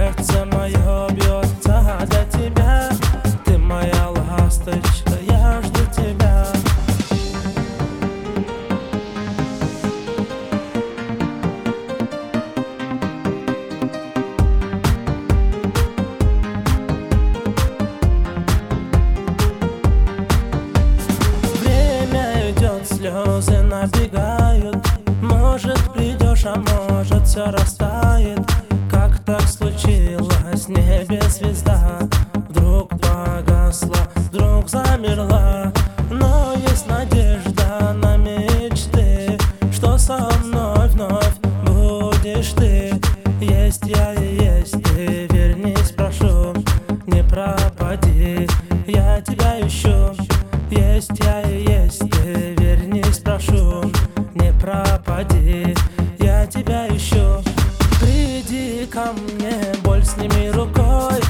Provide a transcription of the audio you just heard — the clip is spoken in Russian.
сердце мое бьется для тебя. Ты моя ласточка, я жду тебя. Время идет, слезы набегают. Может придешь, а может все растает. Как так случилось, в небе звезда вдруг погасла, вдруг замерла. Но есть надежда на мечты, что со мной вновь будешь ты. Есть я и есть ты, вернись, прошу, не пропади, я тебя ищу. Есть я и есть ты, вернись, прошу, не пропади, я тебя ищу. Приди ко мне, боль сними рукой,